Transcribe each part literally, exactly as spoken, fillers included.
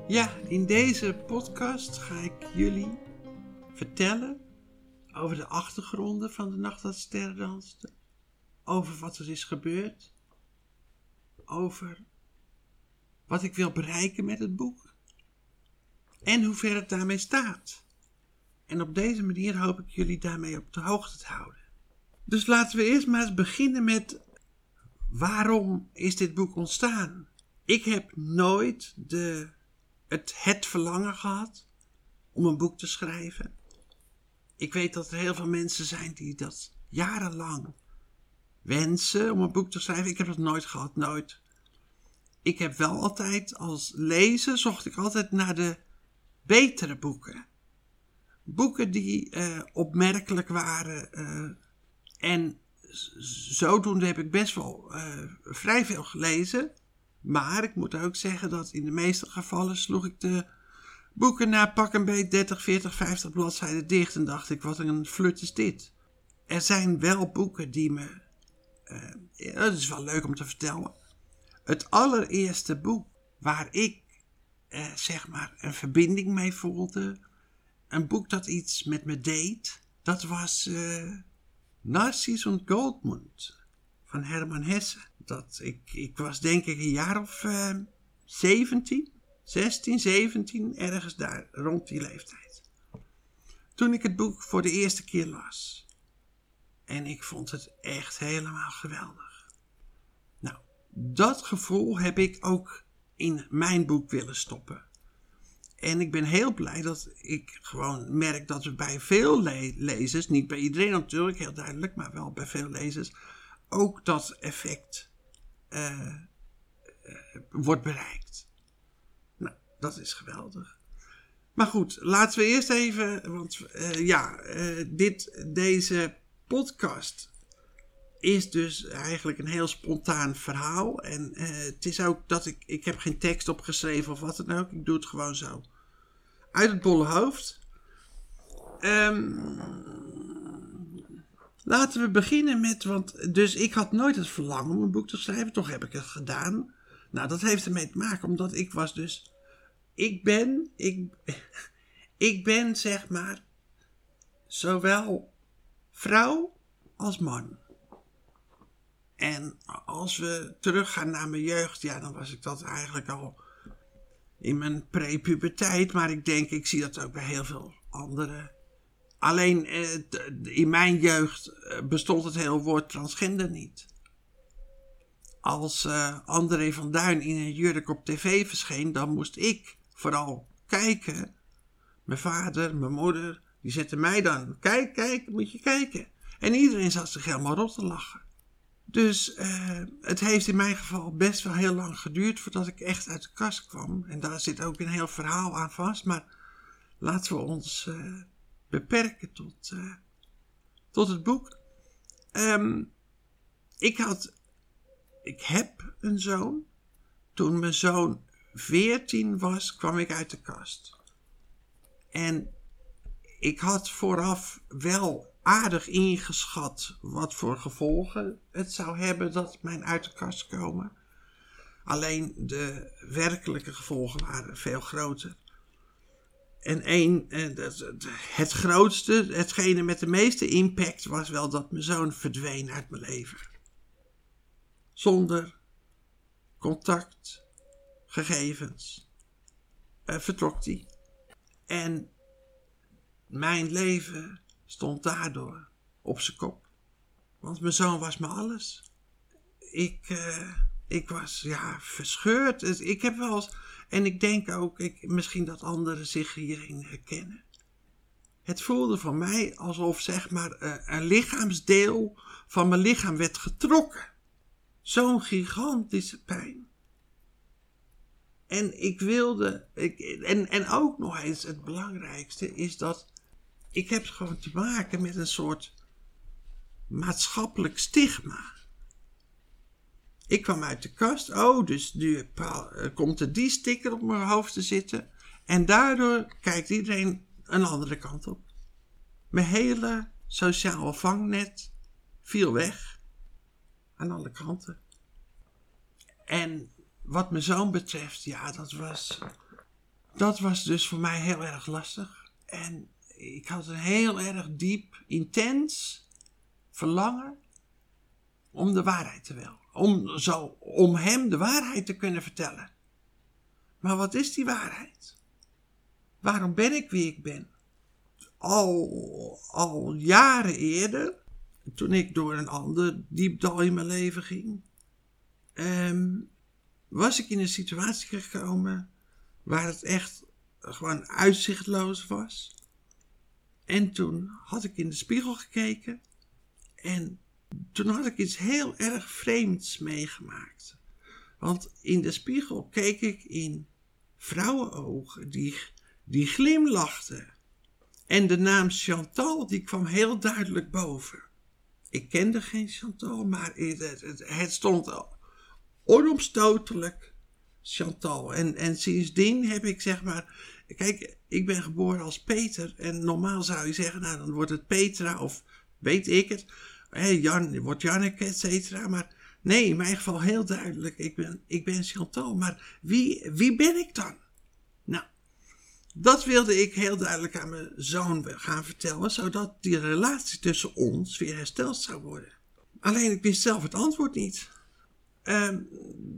Ja, in deze podcast ga ik jullie vertellen over de achtergronden van de Nacht dat de Sterren Dansten. Over wat er is gebeurd. Over wat ik wil bereiken met het boek. En hoe ver het daarmee staat. En op deze manier hoop ik jullie daarmee op de hoogte te houden. Dus laten we eerst maar eens beginnen met: waarom is dit boek ontstaan? Ik heb nooit de, het, het verlangen gehad om een boek te schrijven. Ik weet dat er heel veel mensen zijn die dat jarenlang wensen om een boek te schrijven. Ik heb dat nooit gehad, nooit. Ik heb wel altijd als lezer, zocht ik altijd naar de betere boeken. Boeken die uh, opmerkelijk waren. Uh, en zodoende heb ik best wel uh, vrij veel gelezen. Maar ik moet ook zeggen dat in de meeste gevallen sloeg ik de boeken na pak een beet dertig, veertig, vijftig bladzijden dicht. En dacht ik, wat een flut is dit. Er zijn wel boeken die me... Uh, ja, dat is wel leuk om te vertellen. Het allereerste boek waar ik uh, zeg maar een verbinding mee voelde. Een boek dat iets met me deed. Dat was uh, Narcissus und Goldmund van Hermann Hesse. Dat ik, ik was denk ik een jaar of uh, zeventien, zestien, zeventien, ergens daar rond die leeftijd. Toen ik het boek voor de eerste keer las. En ik vond het echt helemaal geweldig. Nou, dat gevoel heb ik ook in mijn boek willen stoppen. En ik ben heel blij dat ik gewoon merk dat we bij veel le- lezers, niet bij iedereen natuurlijk, heel duidelijk, maar wel bij veel lezers, ook dat effect uh, uh, wordt bereikt. Nou, dat is geweldig. Maar goed, laten we eerst even, want uh, ja, uh, dit, deze podcast is dus eigenlijk een heel spontaan verhaal. En uh, het is ook dat ik, ik heb geen tekst opgeschreven of wat dan ook. Ik doe het gewoon zo. Uit het bolle hoofd. Um, laten we beginnen met, want dus ik had nooit het verlangen om een boek te schrijven. Toch heb ik het gedaan. Nou, dat heeft ermee te maken omdat ik was dus, ik ben, ik, ik ben zeg maar, zowel vrouw als man. En als we teruggaan naar mijn jeugd, ja, dan was ik dat eigenlijk al in mijn prepuberteit. Maar ik denk, ik zie dat ook bij heel veel anderen. Alleen eh, in mijn jeugd bestond het hele woord transgender niet. Als uh, André van Duin in een jurk op tv verscheen, dan moest ik vooral kijken. Mijn vader, mijn moeder, die zetten mij dan. Kijk, kijk, moet je kijken. En iedereen zat zich helemaal rot te lachen. Dus uh, het heeft in mijn geval best wel heel lang geduurd voordat ik echt uit de kast kwam. En daar zit ook een heel verhaal aan vast. Maar laten we ons uh, beperken tot, uh, tot het boek. Um, ik had, ik heb een zoon. Toen mijn zoon veertien was, kwam ik uit de kast. En ik had vooraf wel aardig ingeschat wat voor gevolgen het zou hebben dat mijn uit de kast komen. Alleen de werkelijke gevolgen waren veel groter. En één, het grootste, hetgene met de meeste impact was wel dat mijn zoon verdween uit mijn leven. Zonder contact, gegevens, uh, vertrok hij. En mijn leven stond daardoor op zijn kop. Want mijn zoon was me alles. Ik, uh, ik was ja verscheurd. Ik heb wel eens, en ik denk ook, ik, misschien dat anderen zich hierin herkennen. Het voelde voor mij alsof zeg maar uh, een lichaamsdeel van mijn lichaam werd getrokken. Zo'n gigantische pijn. En ik wilde, ik, en, en ook nog eens het belangrijkste is dat ik heb gewoon te maken met een soort maatschappelijk stigma. Ik kwam uit de kast. Oh, dus nu komt er die sticker op mijn hoofd te zitten. En daardoor kijkt iedereen een andere kant op. Mijn hele sociale vangnet viel weg. Aan alle kanten. En wat mijn zoon betreft, ja, dat was dat was dus voor mij heel erg lastig. En ik had een heel erg diep, intens verlangen om de waarheid te willen. Om, zo, om hem de waarheid te kunnen vertellen. Maar wat is die waarheid? Waarom ben ik wie ik ben? Al, al jaren eerder, toen ik door een ander diepdal in mijn leven ging, um, was ik in een situatie gekomen waar het echt gewoon uitzichtloos was. En toen had ik in de spiegel gekeken en toen had ik iets heel erg vreemds meegemaakt. Want in de spiegel keek ik in vrouwenogen die, die glimlachten. En de naam Chantal die kwam heel duidelijk boven. Ik kende geen Chantal, maar het, het, het stond onomstotelijk Chantal. En, en sindsdien heb ik zeg maar... Kijk, ik ben geboren als Peter. En normaal zou je zeggen, nou dan wordt het Petra of weet ik het. Hey, Jan, wordt Janneke, et cetera. Maar nee, in mijn geval heel duidelijk. Ik ben, ik ben Chantal. Maar wie, wie ben ik dan? Nou, dat wilde ik heel duidelijk aan mijn zoon gaan vertellen. Zodat die relatie tussen ons weer hersteld zou worden. Alleen ik wist zelf het antwoord niet. Um,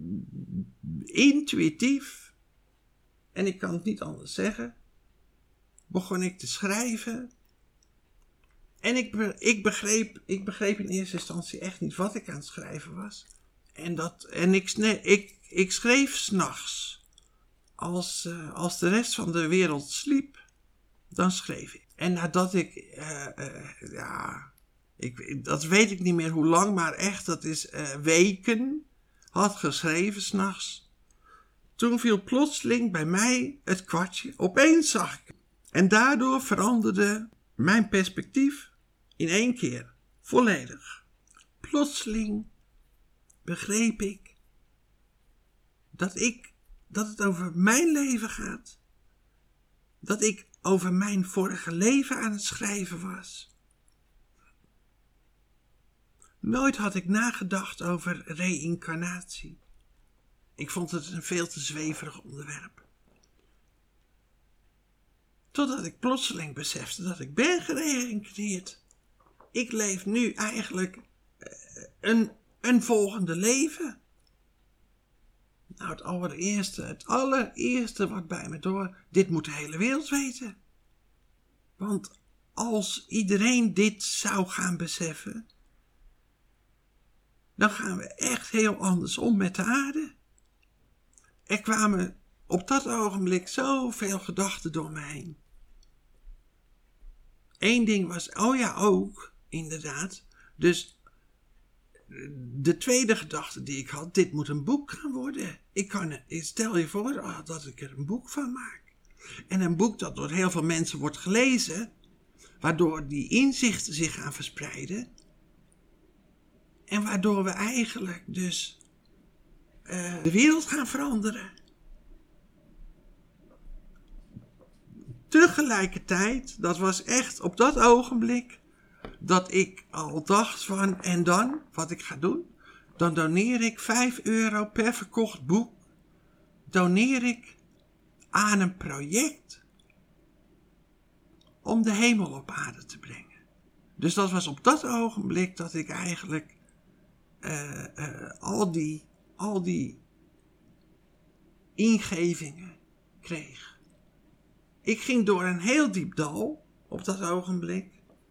intuïtief, en ik kan het niet anders zeggen, begon ik te schrijven. En ik, ik, begreep, ik begreep in eerste instantie echt niet wat ik aan het schrijven was. En, dat, en ik, ik, ik schreef 's nachts. Als, uh, als de rest van de wereld sliep, dan schreef ik. En nadat ik, uh, uh, ja, ik, dat weet ik niet meer hoe lang, maar echt, dat is uh, weken, had geschreven 's nachts. Toen viel plotseling bij mij het kwartje. Opeens zag ik het. En daardoor veranderde mijn perspectief in één keer. Volledig. Plotseling begreep ik dat ik, dat het over mijn leven gaat. Dat ik over mijn vorige leven aan het schrijven was. Nooit had ik nagedacht over reïncarnatie. Ik vond het een veel te zweverig onderwerp. Totdat ik plotseling besefte dat ik ben gereïncarneerd. Ik leef nu eigenlijk een, een volgende leven. Nou, het allereerste, het allereerste wat bij me door, dit moet de hele wereld weten. Want als iedereen dit zou gaan beseffen, dan gaan we echt heel anders om met de aarde. Er kwamen op dat ogenblik zoveel gedachten door me heen. Eén ding was, oh ja, ook, inderdaad. Dus de tweede gedachte die ik had, dit moet een boek gaan worden. Ik kan, stel je voor oh, dat ik er een boek van maak. En een boek dat door heel veel mensen wordt gelezen, waardoor die inzichten zich gaan verspreiden. En waardoor we eigenlijk dus uh, de wereld gaan veranderen. Tegelijkertijd, dat was echt op dat ogenblik dat ik al dacht van, en dan, wat ik ga doen, dan doneer ik vijf euro per verkocht boek, doneer ik aan een project om de hemel op aarde te brengen. Dus dat was op dat ogenblik dat ik eigenlijk uh, uh, al die, al die ingevingen kreeg. Ik ging door een heel diep dal op dat ogenblik.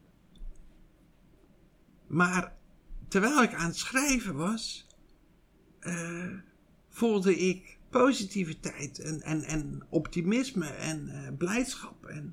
Maar terwijl ik aan het schrijven was, uh, voelde ik positiviteit en, en, en optimisme en uh, blijdschap. En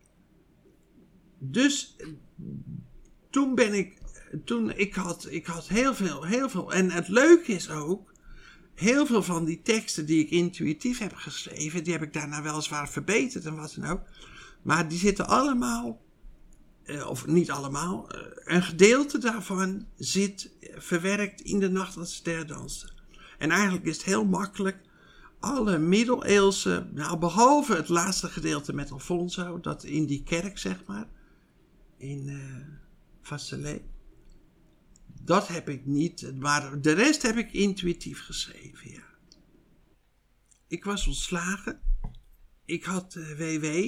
dus toen ben ik, toen ik had, ik had heel veel, heel veel. En het leuke is ook, heel veel van die teksten die ik intuïtief heb geschreven, die heb ik daarna weliswaar verbeterd en wat dan ook. Maar die zitten allemaal, uh, of niet allemaal, uh, een gedeelte daarvan zit verwerkt in de nacht dat de ster danste. En eigenlijk is het heel makkelijk. Alle middeleeuwse, nou behalve het laatste gedeelte met Alfonso, dat in die kerk zeg maar, in uh, Vasselé. Dat heb ik niet, maar de rest heb ik intuïtief geschreven, ja. Ik was ontslagen ik had uh, W W.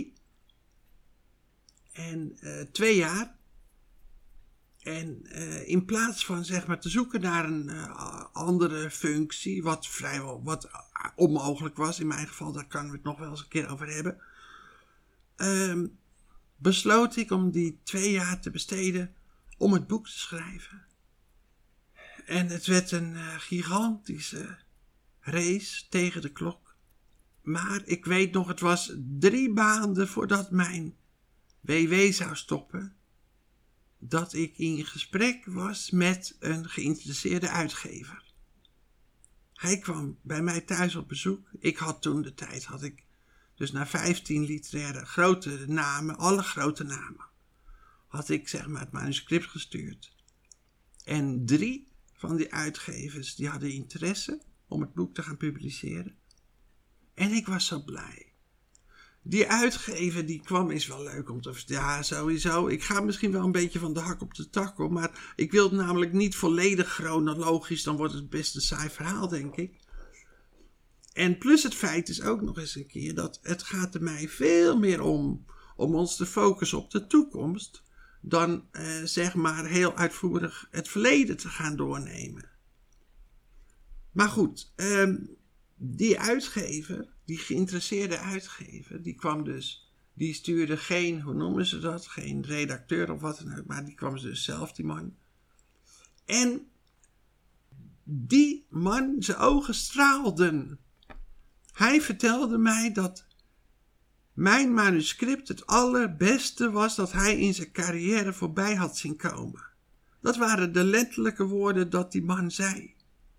En uh, twee jaar. En uh, in plaats van zeg maar te zoeken naar een uh, andere functie, wat vrijwel wat onmogelijk was in mijn geval, daar kan we het nog wel eens een keer over hebben, uh, besloot ik om die twee jaar te besteden om het boek te schrijven. En het werd een uh, gigantische race tegen de klok. Maar ik weet nog, het was drie maanden voordat mijn W W zou stoppen, dat ik in gesprek was met een geïnteresseerde uitgever. Hij kwam bij mij thuis op bezoek. Ik had toen de tijd, had ik dus naar vijftien literaire grote namen, alle grote namen, had ik zeg maar het manuscript gestuurd. En drie van die uitgevers, die hadden interesse om het boek te gaan publiceren. En ik was zo blij. Die uitgever die kwam, is wel leuk om te vertellen. Ja, sowieso. Ik ga misschien wel een beetje van de hak op de tak op. Maar ik wil het namelijk niet volledig chronologisch. Dan wordt het best een saai verhaal, denk ik. En plus het feit is ook nog eens een keer dat het gaat er mij veel meer om. Om ons te focussen op de toekomst. Dan eh, zeg maar heel uitvoerig het verleden te gaan doornemen. Maar goed. Eh, die uitgever. Die geïnteresseerde uitgever, die kwam dus, die stuurde geen, hoe noemen ze dat, geen redacteur of wat dan ook, maar die kwam dus zelf, die man. En die man, zijn ogen straalden. Hij vertelde mij dat mijn manuscript het allerbeste was dat hij in zijn carrière voorbij had zien komen. Dat waren de letterlijke woorden dat die man zei.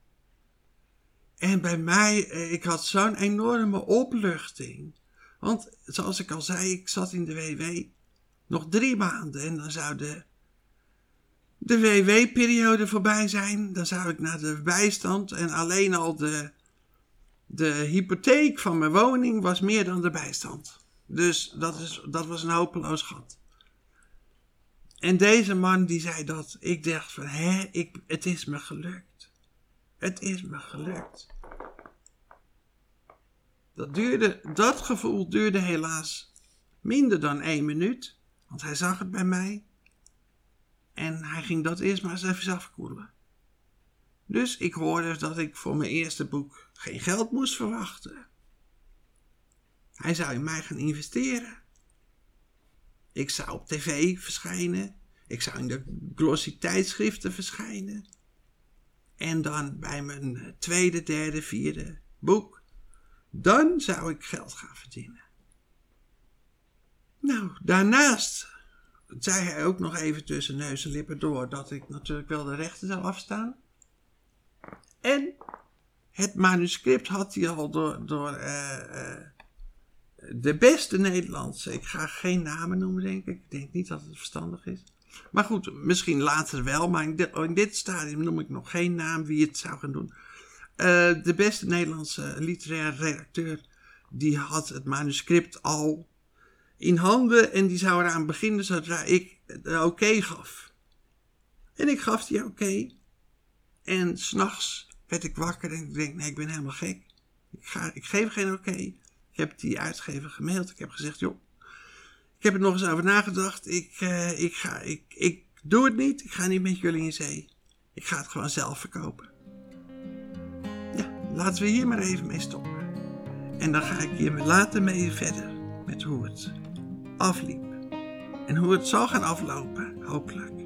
En bij mij, ik had zo'n enorme opluchting. Want zoals ik al zei, ik zat in de W W nog drie maanden. En dan zou de, de W W-periode voorbij zijn. Dan zou ik naar de bijstand. En alleen al de, de hypotheek van mijn woning was meer dan de bijstand. Dus dat, is, dat was een hopeloos gat. En deze man die zei dat. Ik dacht van, hè, ik, het is me gelukt. Het is me gelukt. Dat, duurde, dat gevoel duurde helaas minder dan één minuut. Want hij zag het bij mij. En hij ging dat eerst maar eens even afkoelen. Dus ik hoorde dat ik voor mijn eerste boek geen geld moest verwachten. Hij zou in mij gaan investeren. Ik zou op tv verschijnen. Ik zou in de glossy tijdschriften verschijnen. En dan bij mijn tweede, derde, vierde boek, dan zou ik geld gaan verdienen. Nou, daarnaast zei hij ook nog even tussen neus en lippen door dat ik natuurlijk wel de rechten zou afstaan. En het manuscript had hij al door, door uh, uh, de beste Nederlandse, ik ga geen namen noemen denk ik, ik denk niet dat het verstandig is. Maar goed, misschien later wel, maar in dit, in dit stadium noem ik nog geen naam wie het zou gaan doen. Uh, de beste Nederlandse literaire redacteur, die had het manuscript al in handen en die zou eraan beginnen zodra ik de oké okay gaf. En ik gaf die oké. Okay. En 's nachts werd ik wakker en ik denk, nee, ik ben helemaal gek. Ik, ga, ik geef geen oké. Okay. Ik heb die uitgever gemaild. Ik heb gezegd, joh, ik heb er nog eens over nagedacht. Ik, uh, ik, ga, ik, ik doe het niet. Ik ga niet met jullie in zee. Ik ga het gewoon zelf verkopen. Ja, laten we hier maar even mee stoppen. En dan ga ik hier later mee verder. Met hoe het afliep. En hoe het zal gaan aflopen, hopelijk.